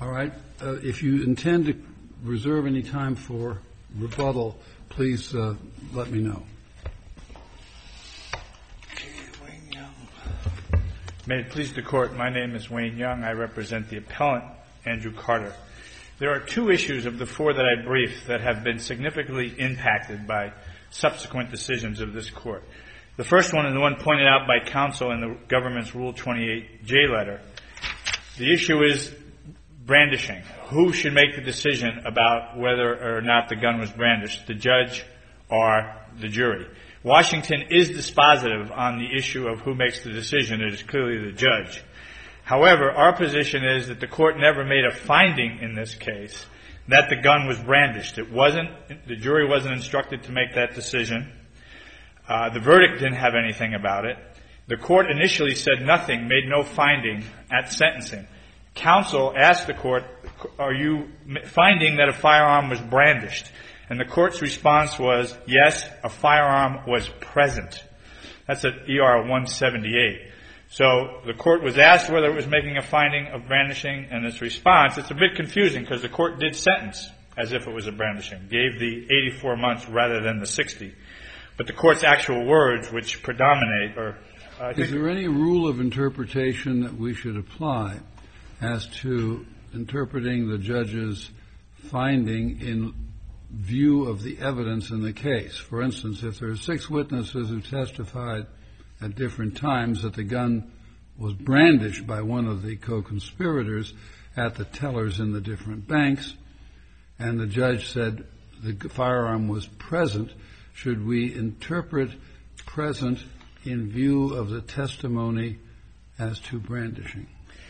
All right. If you intend to reserve any time for rebuttal, please let me know. Wayne Young. May it please the Court, my name is Wayne Young. I represent the appellant, Andrew Carter. There are two issues of the four that I briefed that have been significantly impacted by subsequent decisions of this Court. The first one is the one pointed out by counsel in the government's Rule 28J letter. The issue is brandishing. Who should make the decision about whether or not the gun was brandished, the judge or the jury? Washington is dispositive on the issue of who makes the decision. It is clearly the judge. However, our position is that the Court never made a finding in this case that the gun was brandished. The jury wasn't instructed to make that decision. The verdict didn't have anything about it. The Court initially said nothing, made no finding at sentencing. Counsel asked the Court, are you finding that a firearm was brandished? And the Court's response was, yes, a firearm was present. That's at ER 178. So the Court was asked whether it was making a finding of brandishing, and its response, it's a bit confusing because the Court did sentence as if it was a brandishing, gave the 84 months rather than the 60. But the Court's actual words, which predominate, are... Is there any rule of interpretation that we should apply as to interpreting the judge's finding in view of the evidence in the case? For instance, if there are 6 witnesses who testified at different times that the gun was brandished by one of the co-conspirators at the tellers in the different banks, and the judge said the firearm was present, should we interpret present in view of the testimony as to brandishing?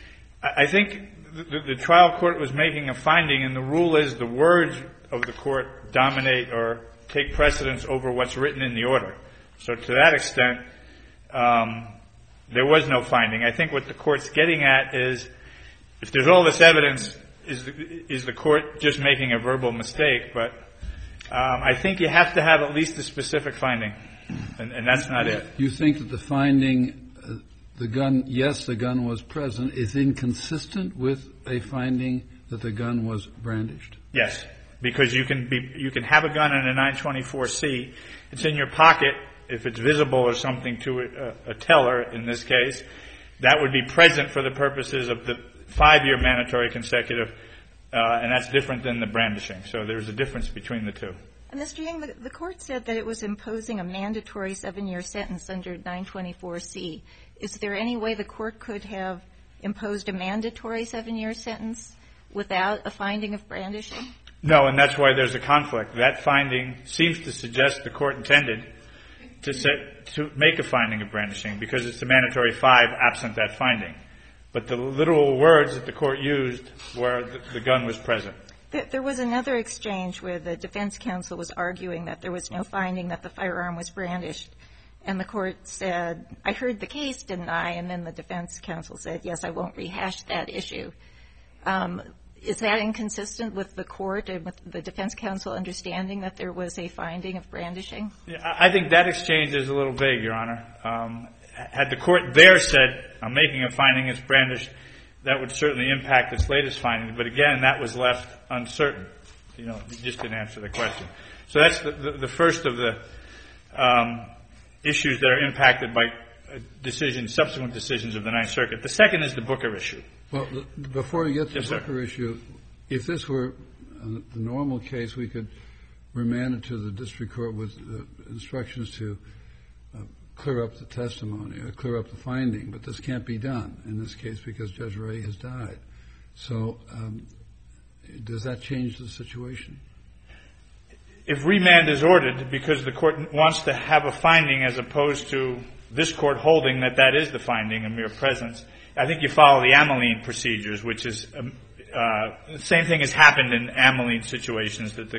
I think the trial court was making a finding, and the rule is the words of the Court dominate or take precedence over what's written in the order. So to that extent, there was no finding. I think what the Court's getting at is, if there's all this evidence, is the Court just making a verbal mistake? But I think you have to have at least a specific finding, and that's not it. You think that the finding, the gun was present, is inconsistent with a finding that the gun was brandished? Yes, because you can have a gun in a 924C. It's in your pocket. If it's visible or something to a teller, in this case, that would be present for the purposes of the 5-year mandatory consecutive, and that's different than the brandishing. So there's a difference between the two. Mr. Yang, the Court said that it was imposing a mandatory 7-year sentence under 924C. Is there any way the Court could have imposed a mandatory 7-year sentence without a finding of brandishing? No, and that's why there's a conflict. That finding seems to suggest the Court intended to make a finding of brandishing, because it's a mandatory 5 absent that finding. But the literal words that the Court used were the gun was present. There was another exchange where the defense counsel was arguing that there was no finding that the firearm was brandished. And the Court said, I heard the case, didn't I? And then the defense counsel said, yes, I won't rehash that issue. Is that inconsistent with the Court and with the defense counsel understanding that there was a finding of brandishing? Yeah, I think that exchange is a little vague, Your Honor. Had the Court there said, I'm making a finding it's brandished, that would certainly impact its latest finding. But again, that was left uncertain. You just didn't answer the question. So that's the first of the issues that are impacted by subsequent decisions of the Ninth Circuit. The second is the Booker issue. Well, before you get to Yes, the Booker issue, if this were the normal case, we could remand it to the district court with instructions to clear up the testimony or clear up the finding. But this can't be done in this case because Judge Ray has died. So does that change the situation? If remand is ordered because the Court wants to have a finding as opposed to this Court holding that that is the finding, a mere presence, I think you follow the Ameline procedures, which is the same thing has happened in Ameline situations, that the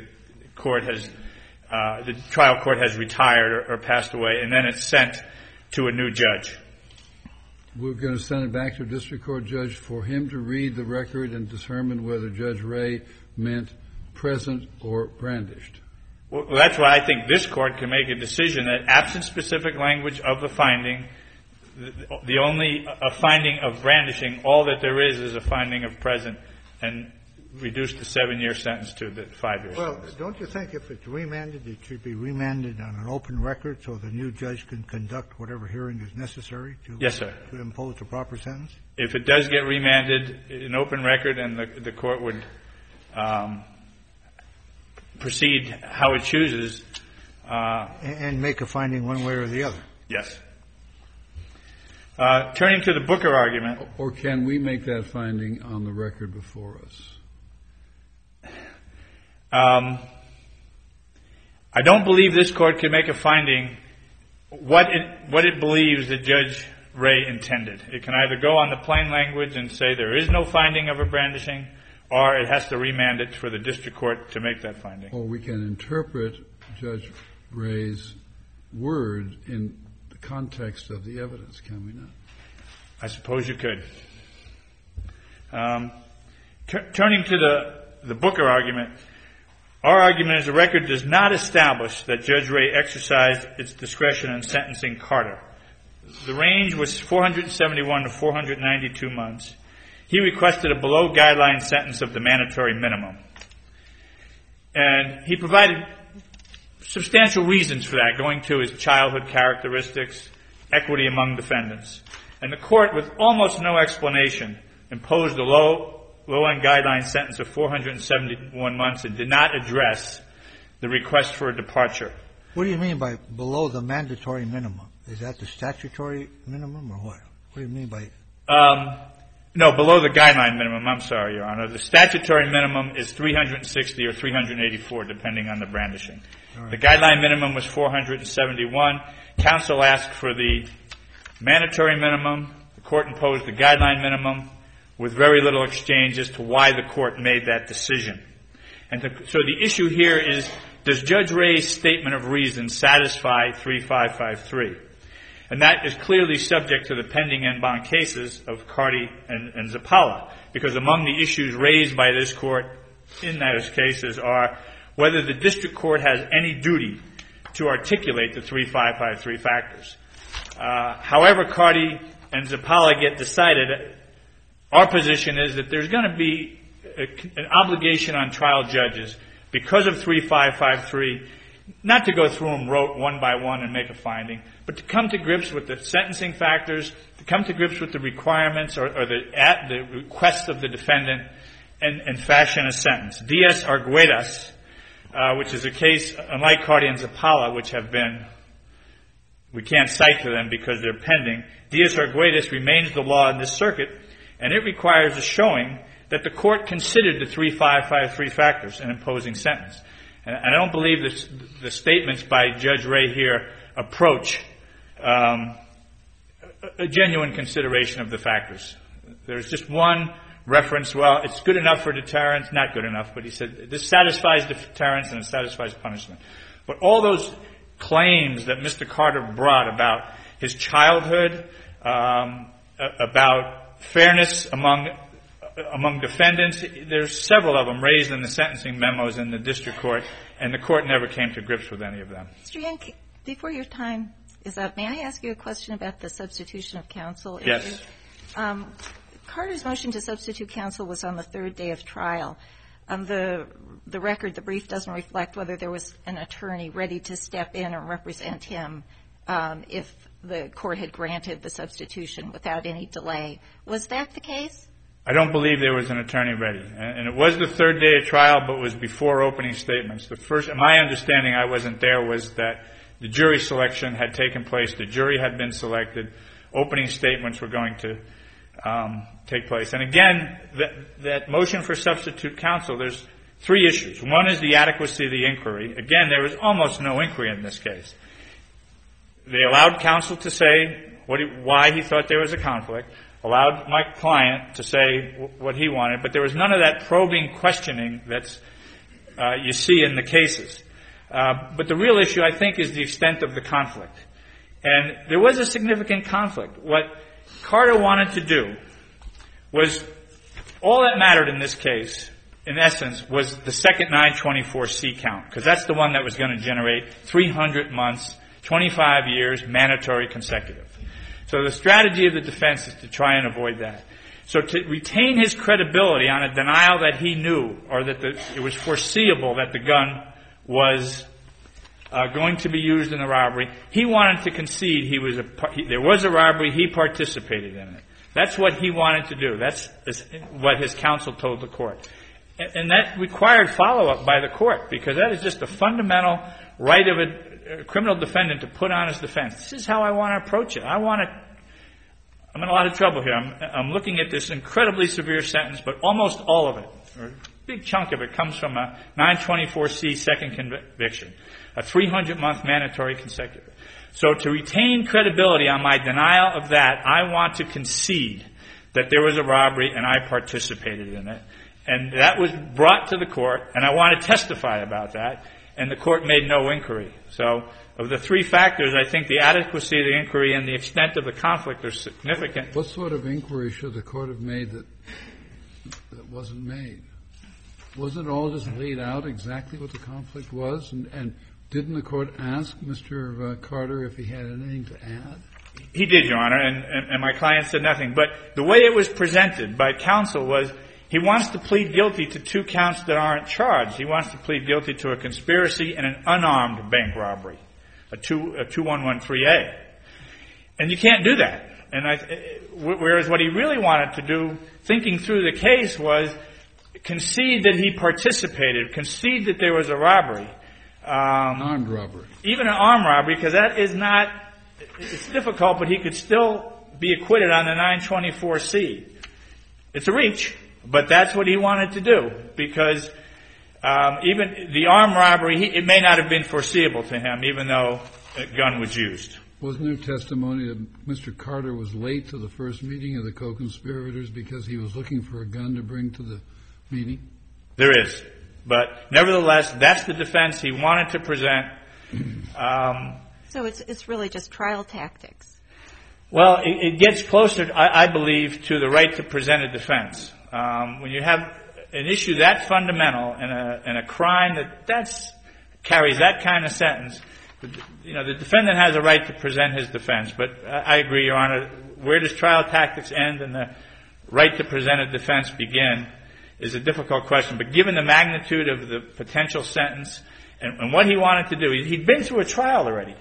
trial court has retired or passed away, and then it's sent to a new judge. We're going to send it back to a district court judge for him to read the record and determine whether Judge Ray meant present or brandished. Well, that's why I think this Court can make a decision that absent specific language of the finding, the only a finding of brandishing, all that there is a finding of present, and reduced the 7-year sentence to the 5-year Well, sentence. don't you think if it's remanded, it should be remanded on an open record so the new judge can conduct whatever hearing is necessary to Yes, sir. to impose the proper sentence? If it does get remanded, an open record, and the court would proceed how it chooses. And make a finding one way or the other. Yes. Turning to the Booker argument. Or can we make that finding on the record before us? I don't believe this court can make a finding what it believes that Judge Ray intended. It can either go on the plain language and say there is no finding of a brandishing, or it has to remand it for the district court to make that finding. Or we can interpret Judge Ray's word in the context of the evidence, can we not? I suppose you could. Turning to the Booker argument, our argument is the record does not establish that Judge Ray exercised its discretion in sentencing Carter. The range was 471 to 492 months. He requested a below-guideline sentence of the mandatory minimum. And he provided substantial reasons for that, going to his childhood characteristics, equity among defendants. And the court, with almost no explanation, imposed a low-end guideline sentence of 471 months and did not address the request for a departure. What do you mean by below the mandatory minimum? Is that the statutory minimum or what? What do you mean by? No, below the guideline minimum. I'm sorry, Your Honor. The statutory minimum is 360 or 384, depending on the brandishing. Right. The guideline minimum was 471. Counsel asked for the mandatory minimum. The court imposed the guideline minimum with very little exchange as to why the court made that decision. And so the issue here is, does Judge Ray's statement of reason satisfy 3553? And that is clearly subject to the pending en banc cases of Carty and Zappala, because among the issues raised by this court in those cases are whether the district court has any duty to articulate the 3553 factors. However Carty and Zappala get decided, our position is that there's going to be an obligation on trial judges because of 3553 not to go through them one by one and make a finding, but to come to grips with the sentencing factors, to come to grips with the requirements or the requests of the defendant and fashion a sentence. Diaz-Arguedas, which is a case, unlike Carty and Zappala, which have been, we can't cite to them because they're pending, Diaz-Arguedas remains the law in this circuit, and it requires a showing that the court considered the 3553 factors in imposing sentence. And I don't believe the statements by Judge Ray here approach a genuine consideration of the factors. There's just one reference, well, it's good enough for deterrence, not good enough, but he said this satisfies deterrence and it satisfies punishment. But all those claims that Mr. Carter brought about his childhood, about fairness among defendants, there's several of them raised in the sentencing memos in the district court, and the court never came to grips with any of them. Mr. Young, before your time is up, may I ask you a question about the substitution of counsel issue? Yes. Carter's motion to substitute counsel was on the third day of trial. The record, the brief doesn't reflect whether there was an attorney ready to step in and represent him if the court had granted the substitution without any delay. Was that the case? I don't believe there was an attorney ready. And it was the third day of trial, but it was before opening statements. My understanding, I wasn't there, was that the jury selection had taken place. The jury had been selected. Opening statements were going to take place. And again, that motion for substitute counsel, there's three issues. One is the adequacy of the inquiry. Again, there was almost no inquiry in this case. They allowed counsel to say why he thought there was a conflict, allowed my client to say what he wanted, but there was none of that probing questioning that's you see in the cases. But the real issue, I think, is the extent of the conflict. And there was a significant conflict. What Carter wanted to do was, all that mattered in this case, in essence, was the second 924C count, because that's the one that was going to generate 300 months, 25 years, mandatory consecutive. So the strategy of the defense is to try and avoid that. So to retain his credibility on a denial that he knew, or that it was foreseeable that the gun was going to be used in the robbery, he wanted to concede there was a robbery, he participated in it. That's what he wanted to do. That's what his counsel told the court. And that required follow-up by the court, because that is just a fundamental right of a criminal defendant to put on his defense. This is how I want to approach it. I'm in a lot of trouble here. I'm looking at this incredibly severe sentence, but almost all of it, or a big chunk of it, comes from a 924C second conviction, a 300-month mandatory consecutive. So to retain credibility on my denial of that, I want to concede that there was a robbery and I participated in it. And that was brought to the court, and I want to testify about that, and the court made no inquiry. So of the three factors, I think the adequacy of the inquiry and the extent of the conflict are significant. What sort of inquiry should the court have made that wasn't made? Wasn't it all just laid out exactly what the conflict was? And didn't the court ask Mr. Carter if he had anything to add? He did, Your Honor, and my client said nothing. But the way it was presented by counsel was he wants to plead guilty to 2 counts that aren't charged. He wants to plead guilty to a conspiracy and an unarmed bank robbery, a 2113A. And you can't do that. Whereas what he really wanted to do, thinking through the case, was concede that he participated, concede that there was a robbery. An armed robbery. Even an armed robbery, because that is not, it's difficult, but he could still be acquitted on the 924C. It's a reach, but that's what he wanted to do, because even the armed robbery, it may not have been foreseeable to him, even though a gun was used. Wasn't there testimony that Mr. Carter was late to the first meeting of the co-conspirators because he was looking for a gun to bring to the meeting? There is. But nevertheless, that's the defense he wanted to present. So it's really just trial tactics. Well, it gets closer, I believe, to the right to present a defense. When you have an issue that fundamental and a crime that carries that kind of sentence, the defendant has a right to present his defense. But I agree, Your Honor, where does trial tactics end and the right to present a defense begin is a difficult question. But given the magnitude of the potential sentence and what he wanted to do, he'd been through a trial already.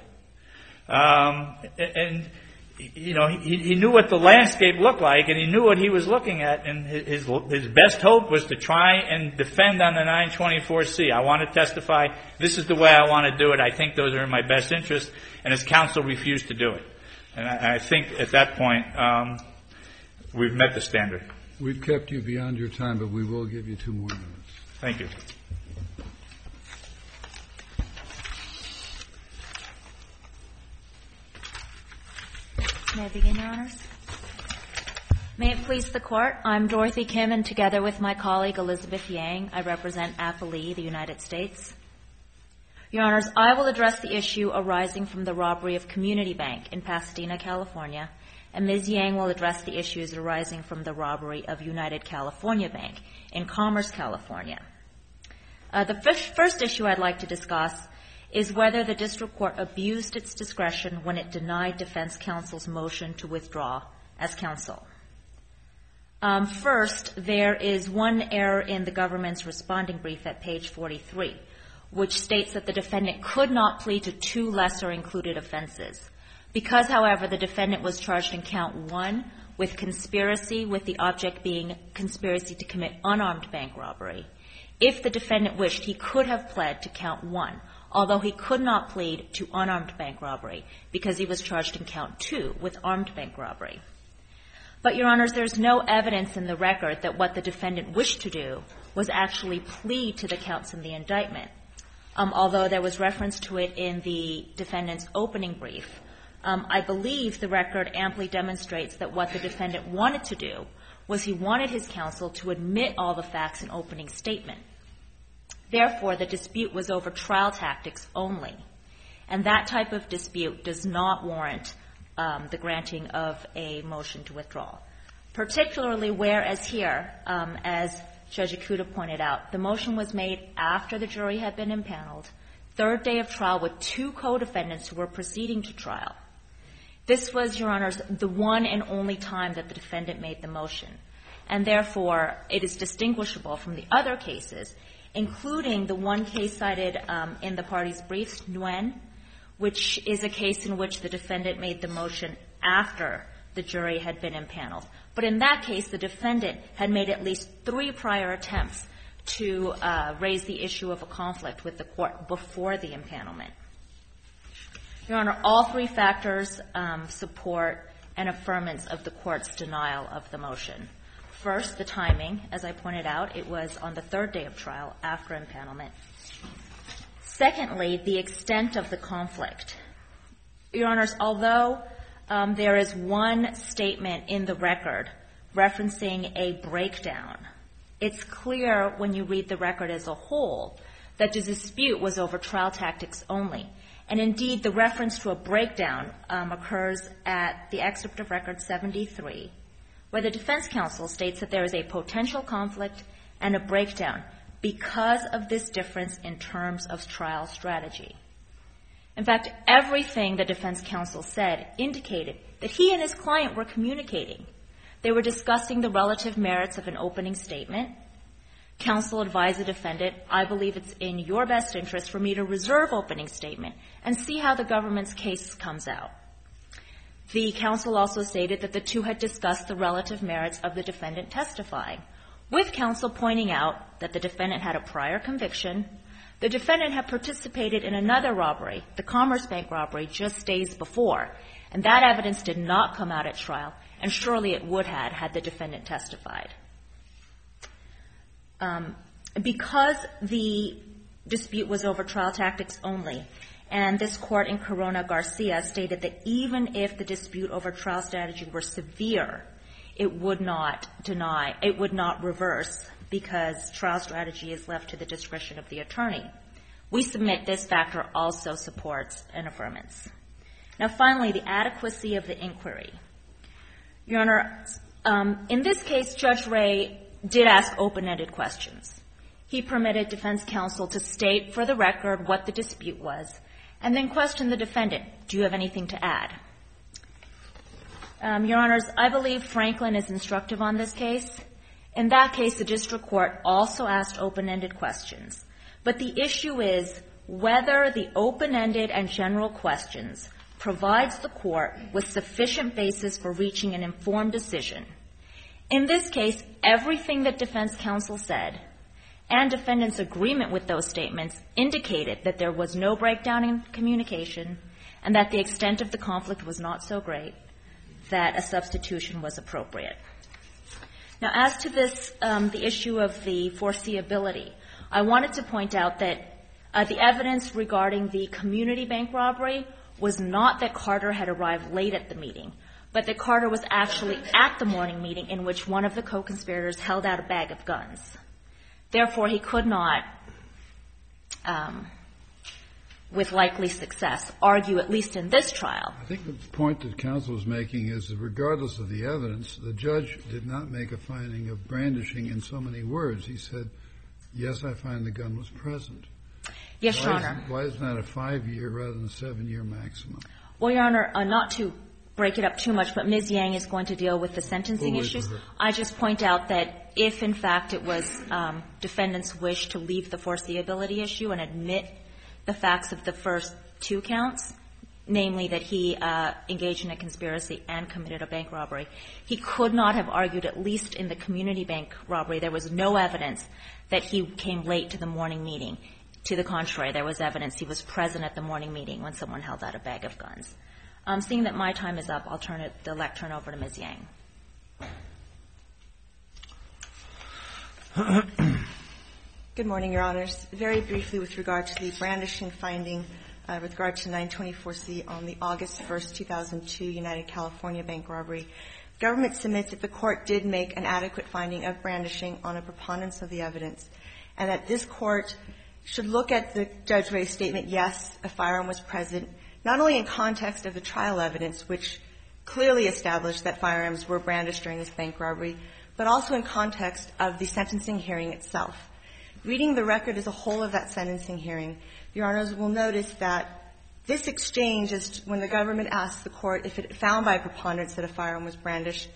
He knew what the landscape looked like, and he knew what he was looking at, and his best hope was to try and defend on the 924C. I want to testify. This is the way I want to do it. I think those are in my best interest. And his counsel refused to do it. And I think at that point, we've met the standard. We've kept you beyond your time, but we will give you 2 more minutes. Thank you. May I begin, Your Honors? May it please the Court, I'm Dorothy Kim, and together with my colleague Elizabeth Yang, I represent Appali, the United States. Your Honors, I will address the issue arising from the robbery of Community Bank in Pasadena, California, and Ms. Yang will address the issues arising from the robbery of United California Bank in Commerce, California. The first issue I'd like to discuss is whether the district court abused its discretion when it denied defense counsel's motion to withdraw as counsel. First, there is one error in the government's responding brief at page 43, which states that the defendant could not plead to 2 lesser included offenses. Because, however, the defendant was charged in count 1 with conspiracy, with the object being conspiracy to commit unarmed bank robbery, if the defendant wished, he could have pled to count 1, although he could not plead to unarmed bank robbery because he was charged in count 2 with armed bank robbery. But, Your Honors, there's no evidence in the record that what the defendant wished to do was actually plead to the counts in the indictment, although there was reference to it in the defendant's opening brief. I believe the record amply demonstrates that what the defendant wanted to do was he wanted his counsel to admit all the facts in opening statement. Therefore, the dispute was over trial tactics only. And that type of dispute does not warrant the granting of a motion to withdraw. Particularly whereas here, as Judge Ikuda pointed out, the motion was made after the jury had been impaneled, 3rd day of trial with 2 co-defendants who were proceeding to trial. This was, Your Honors, the one and only time that the defendant made the motion. and therefore it is distinguishable from the other cases, including the one case cited in the party's briefs, Nguyen, which is a case in which the defendant made the motion after the jury had been impaneled. But in that case, the defendant had made at least 3 prior attempts to raise the issue of a conflict with the court before the impanelment. Your Honor, all 3 factors support an affirmance of the court's denial of the motion. First, the timing. As I pointed out, it was on the 3rd day of trial after impanelment. Secondly, the extent of the conflict. Your Honors, although there is one statement in the record referencing a breakdown, it's clear when you read the record as a whole that the dispute was over trial tactics only. And indeed, the reference to a breakdown occurs at the excerpt of Record 73, where the defense counsel states that there is a potential conflict and a breakdown because of this difference in terms of trial strategy. In fact, everything the defense counsel said indicated that he and his client were communicating. They were discussing the relative merits of an opening statement. Counsel advised the defendant, I believe it's in your best interest for me to reserve opening statement and see how the government's case comes out. The counsel also stated that the two had discussed the relative merits of the defendant testifying, with counsel pointing out that the defendant had a prior conviction, the defendant had participated in another robbery, the Commerce Bank robbery, just days before, and that evidence did not come out at trial, and surely it would have had the defendant testified. Because the dispute was over trial tactics only, and this court in Corona Garcia stated that even if the dispute over trial strategy were severe, it would not reverse because trial strategy is left to the discretion of the attorney. We submit this factor also supports an affirmance. Now, finally, the adequacy of the inquiry. Your Honor, in this case, Judge Ray did ask open-ended questions. He permitted defense counsel to state for the record what the dispute was, and then question the defendant, do you have anything to add? Your Honors, I believe Franklin is instructive on this case. In that case, the district court also asked open-ended questions. But the issue is whether the open-ended and general questions provides the court with sufficient basis for reaching an informed decision. In this case, everything that defense counsel said and defendant's agreement with those statements indicated that there was no breakdown in communication and that the extent of the conflict was not so great that a substitution was appropriate. Now, as to this, the issue of the foreseeability, I wanted to point out that the evidence regarding the community bank robbery was not that Carter had arrived late at the meeting, but that Carter was actually at the morning meeting in which one of the co-conspirators held out a bag of guns. Therefore, he could not, with likely success, argue, at least in this trial. I think the point that counsel is making is that regardless of the evidence, the judge did not make a finding of brandishing in so many words. He said, yes, I find the gun was present. Yes, Your Honor. Why is that a 5-year rather than a 7-year maximum? Well, Your Honor, not to break it up too much, but Ms. Yang is going to deal with the sentencing issues. I just point out that if, in fact, it was defendant's wish to leave the foreseeability issue and admit the facts of the first 2 counts, namely that he engaged in a conspiracy and committed a bank robbery, he could not have argued, at least in the community bank robbery, there was no evidence that he came late to the morning meeting. To the contrary, there was evidence he was present at the morning meeting when someone held out a bag of guns. Seeing that my time is up, I'll turn the lectern over to Ms. Yang. Good morning, Your Honors. Very briefly, with regard to the brandishing finding with regard to 924C on the August 1st, 2002 United California bank robbery, government submits that the court did make an adequate finding of brandishing on a preponderance of the evidence, and that this court should look at the Judge Ray's statement, yes, a firearm was present, not only in context of the trial evidence, which clearly established that firearms were brandished during this bank robbery, but also in context of the sentencing hearing itself. Reading the record as a whole of that sentencing hearing, Your Honors will notice that this exchange is when the government asked the court if it found by preponderance that a firearm was brandished,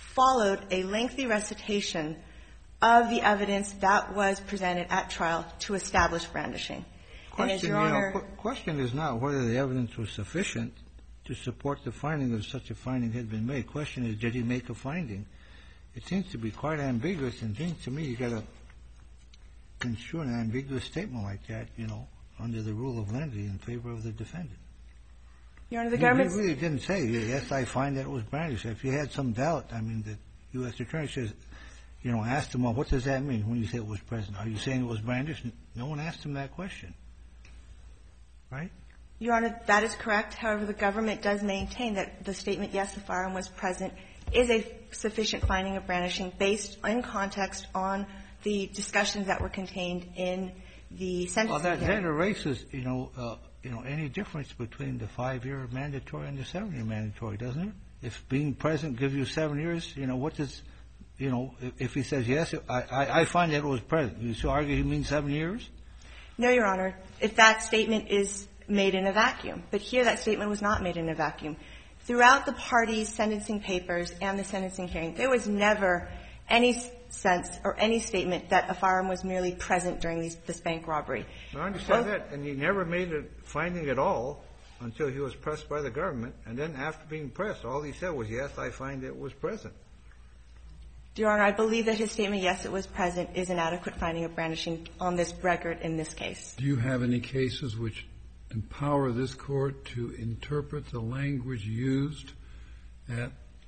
followed a lengthy recitation of the evidence that was presented at trial to establish brandishing. And as Your Honor, question is not whether the evidence was sufficient to support the finding that such a finding had been made. Question is, did he make a finding? It seems to be quite ambiguous, and it seems to me you got to construe an ambiguous statement like that, you know, under the rule of lenity in favor of the defendant. Your Honor, the government really didn't say, yes, I find that it was brandished. If you had some doubt, I mean, the U.S. Attorney says, you know, asked him, well, what does that mean when you say it was present? Are you saying it was brandished? No one asked him that question. Right? Your Honor, that is correct. However, the government does maintain that the statement, yes, the firearm was present, is a sufficient finding of brandishing based in context on the discussions that were contained in the sentencing hearing. Well, that erases, you know, any difference between the 5-year mandatory and the 7-year mandatory, doesn't it? If being present gives you 7 years, you know, what does, you know, if he says, yes, I find that it was present, you still argue he means 7 years? No, Your Honor, if that statement is made in a vacuum. But here that statement was not made in a vacuum. Throughout the parties' sentencing papers and the sentencing hearing, there was never any sense or any statement that a firearm was merely present during this bank robbery. I understand that. And he never made a finding at all until he was pressed by the government. And then after being pressed, all he said was, yes, I find it was present. Your Honor, I believe that his statement, yes, it was present, is an adequate finding of brandishing on this record in this case. Do you have any cases which empower this Court to interpret the language used at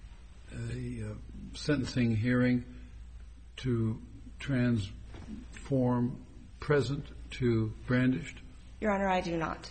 a sentencing hearing to transform present to brandished? Your Honor, I do not.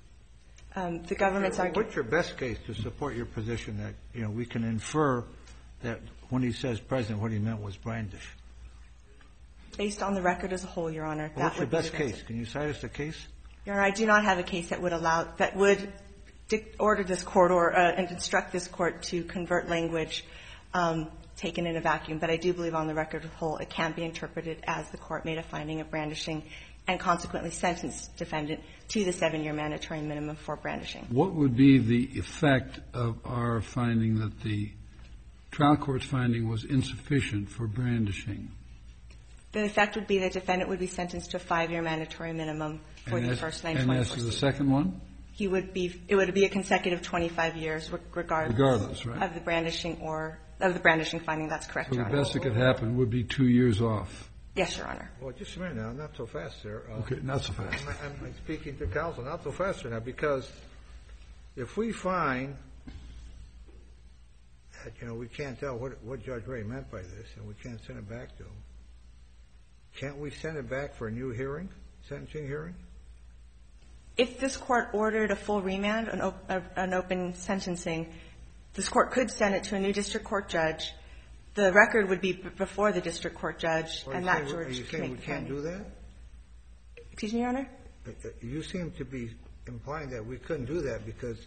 The government's argument. What's your best case to support your position that, you know, we can infer that when he says present, what he meant was brandished? Based on the record as a whole, Your Honor. Well, what's your best case? Can you cite us a case? Your Honor, I do not have a case that would allow, that would order this Court or and instruct this Court to convert language taken in a vacuum. But I do believe on the record as a whole it can be interpreted as the Court made a finding of brandishing and consequently sentenced defendant to the 7-year mandatory minimum for brandishing. What would be the effect of our finding that the trial court's finding was insufficient for brandishing? The effect would be the defendant would be sentenced to a 5-year mandatory minimum for the first 924C. And as to the second one? He would be, it would be a consecutive 25 years regardless right? of the brandishing or of the brandishing finding. That's correct, Your Honor. So the best that could happen would be 2 years off. Yes, Your Honor. Well, just a minute now. Not so fast, sir. Okay, not so fast. I'm speaking to counsel. Not so fast, sir, now, because if we find that, you know, we can't tell what Judge Ray meant by this and we can't send it back to him, can't we send it back for a new hearing, sentencing hearing? If this Court ordered a full remand, an open sentencing, this Court could send it to a new district court judge. The record would be before the district court judge, and that George Are you saying we can't do that? Excuse me, Your Honor? You seem to be implying that we couldn't do that because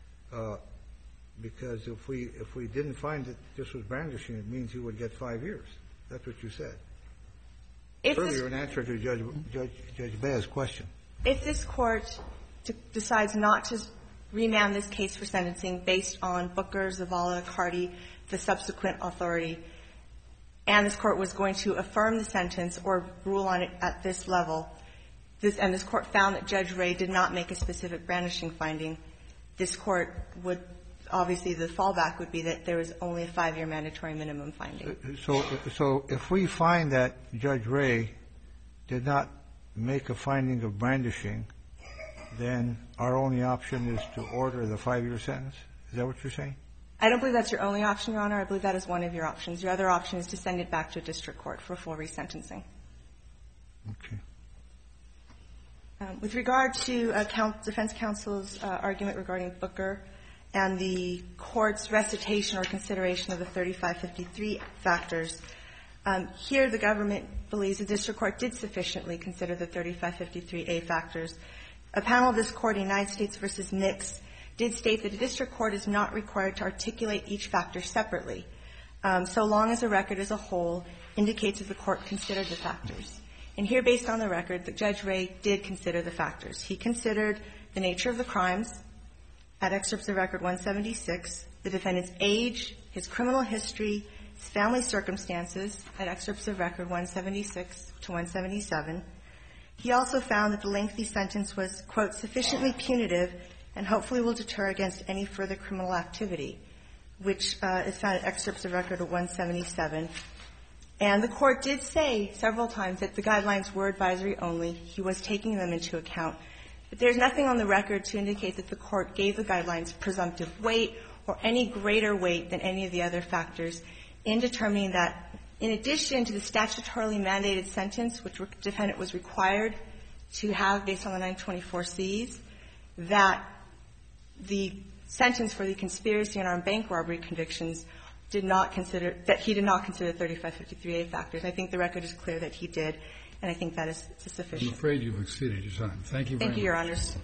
if we didn't find that this was brandishing, it means he would get 5 years. That's what you said. Earlier in answer to Judge Bea's question. If this Court decides not to remand this case for sentencing based on Booker, Zavala, Carty, the subsequent authority, and this Court was going to affirm the sentence or rule on it at this level, and this Court found that Judge Ray did not make a specific brandishing finding, this Court would obviously the fallback would be that there was only a 5-year mandatory minimum finding. So if we find that Judge Ray did not make a finding of brandishing, then our only option is to order the 5-year sentence? Is that what you're saying? I don't believe that's your only option, Your Honor. I believe that is one of your options. Your other option is to send it back to a district court for full resentencing. Okay. With regard to defense counsel's argument regarding Booker and the Court's recitation or consideration of the 3553 factors, here the government believes the district court did sufficiently consider the 3553A factors. A panel of this Court, United States v. Nix, did state that the district court is not required to articulate each factor separately, so long as the record as a whole indicates that the Court considered the factors. And here, based on the record, that Judge Ray did consider the factors. He considered the nature of the crimes at excerpts of Record 176, the defendant's age, his criminal history, his family circumstances at excerpts of record 176 to 177. He also found that the lengthy sentence was, quote, sufficiently punitive and hopefully will deter against any further criminal activity, which is found at excerpts of record 177. And the Court did say several times that the guidelines were advisory only. He was taking them into account. But there's nothing on the record to indicate that the Court gave the guidelines presumptive weight or any greater weight than any of the other factors in determining that, in addition to the statutorily mandated sentence, which the defendant was required to have based on the 924Cs, that the sentence for the conspiracy and armed bank robbery convictions did not consider, that he did not consider 3553A factors. I think the record is clear that he did, and I think that is sufficient. I'm afraid you've exceeded your time. Thank you very much. Thank you, Your Honors.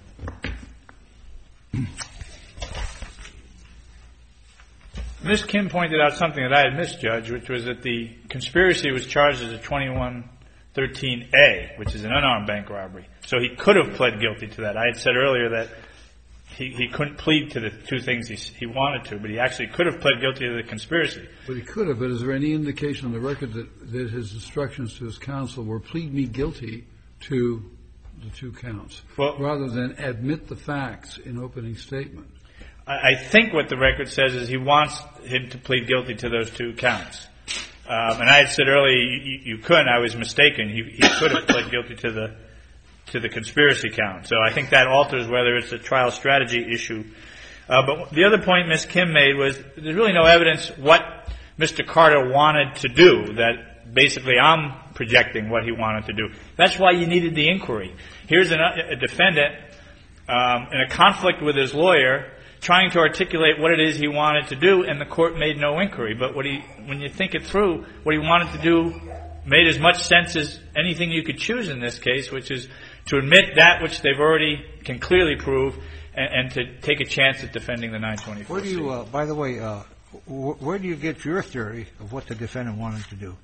Ms. Kim pointed out something that I had missed, Judge, which was that the conspiracy was charged as a 2113A, which is an unarmed bank robbery. So he could have pled guilty to that. I had said earlier that he couldn't plead to the two things he wanted to, but he actually could have pled guilty to the conspiracy. But he could have, but is there any indication on the record that his instructions to his counsel were plead me guilty to the two counts, rather than admit the facts in opening statement? I think what the record says is he wants him to plead guilty to those two counts. And I had said earlier you couldn't. I was mistaken. He could have pled guilty to the conspiracy count. So I think that alters whether it's a trial strategy issue. But the other point Ms. Kim made was there's really no evidence what Mr. Carter wanted to do, that basically I'm projecting what he wanted to do. That's why you needed the inquiry. Here's a defendant in a conflict with his lawyer trying to articulate what it is he wanted to do, and the Court made no inquiry. But when you think it through, what he wanted to do made as much sense as anything you could choose in this case, which is to admit that which they've already can clearly prove and to take a chance at defending the 924C. Where do you, by the way, where do you get your theory of what the defendant wanted to do?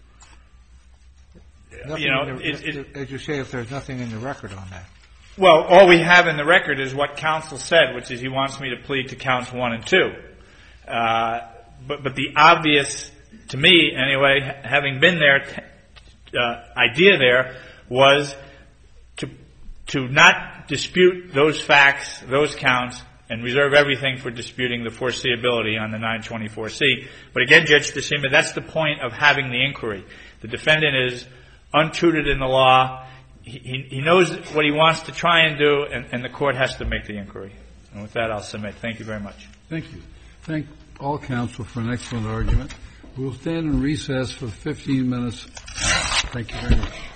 You know, as you say, if there's nothing in the record on that. Well, all we have in the record is what counsel said, which is he wants me to plead to counts 1 and 2. But the obvious, to me anyway, having been there, idea there was to not dispute those facts, those counts, and reserve everything for disputing the foreseeability on the 924C. But again, Judge DeSima, that's the point of having the inquiry. The defendant is untutored in the law. He knows what he wants to try and do, and the Court has to make the inquiry. And with that, I'll submit. Thank you very much. Thank you. Thank all counsel for an excellent argument. We'll stand in recess for 15 minutes. Thank you very much.